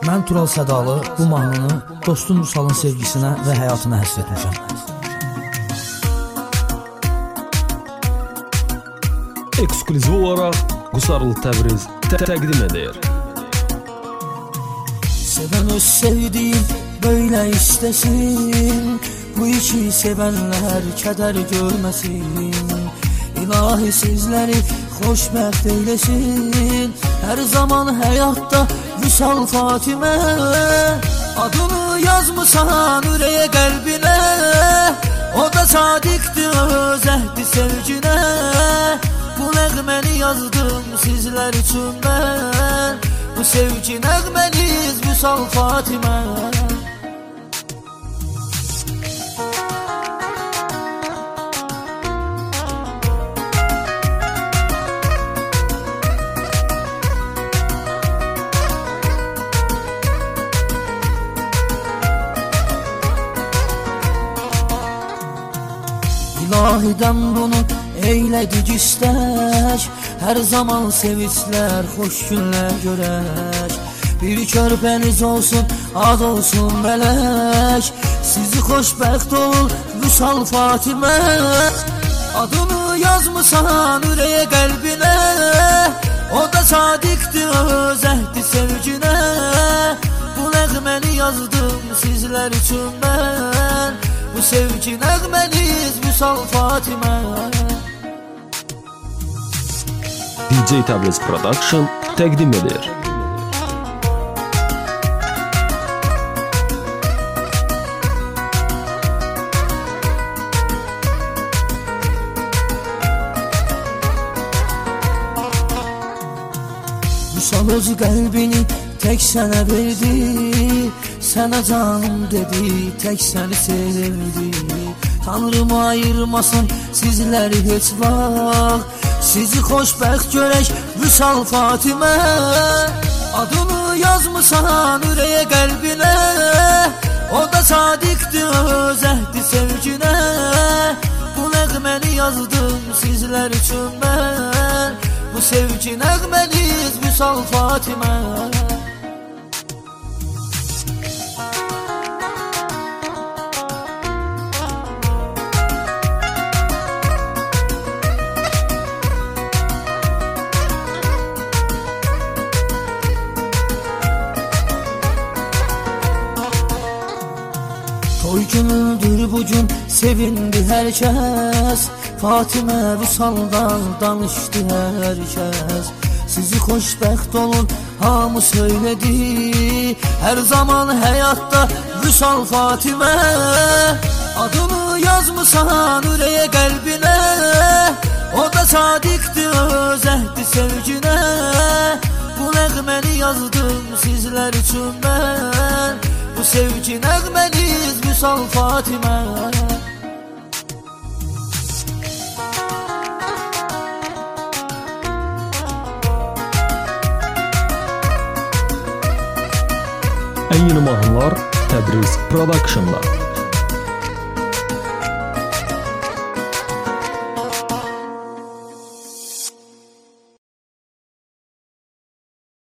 Mən Tural Sədalı bu mahnını dostum Vüsalın sevgisinə və həyatına həsr etmişəm. Eksklüziv olaraq Qusarlı Təbriz təqdim edir. Sevən öz sevdiğim böyle istesin, bu iki sevenler keder görmesin. İlahi sizleri xoşbəxt eylesin, her zaman hayatta Vüsal Fatimə. Adını yazmısan ürəyə qəlbinə, o da sadiqdir öz əhdi sevginə. Bu nəğməni yazdım sizler üçün mən, bu sevgi nəğməniz Vüsal Fatimə. İlahiden bunu eyledik istek, her zaman sevinçler, hoş günler görək. Bir körpəniz olsun, ad olsun melek, sizi xoşbəxt ol Vüsal Fatimə. Adını yazmısan ürəyə qəlbinə, o da sadiqdir öz əhdi sevginə. Bu nəğməni yazdım sizler üçün mən, bu sevgi nəğməniz Vüsal Fatimə. DJ Təbriz Production təqdim edir. Vüsal öz qəlbini tek sənə verdi, sənə canım dedi, tek səni sevdi. Tanrım ayırmasın sizləri heç vaxt, sizi xoşbəxt görək Vüsal Fatimə. Adını yazmısan ürəyə qəlbinə, o da sadiqdir öz əhdi sevginə. Bu nəğməni yazdım sizlər üçün mən, bu sevgi nəğməniz Vüsal Fatimə. Toy günüdür bugün, sevindi herkes, Fatimə Vüsaldan danışdı herkes. Sizi xoşbəxt olun hamı söyledi, her zaman hayatta Vüsal Fatimə. Adını yazmısan ürəyə qəlbinə, o da sadiqdir öz əhdi sevginə. Bu nəğməni yazdım sizler üçün mən, bu sevgi nəğməniz Vüsal Fatimə. Ən yeni mahnılar Təbriz Production'da.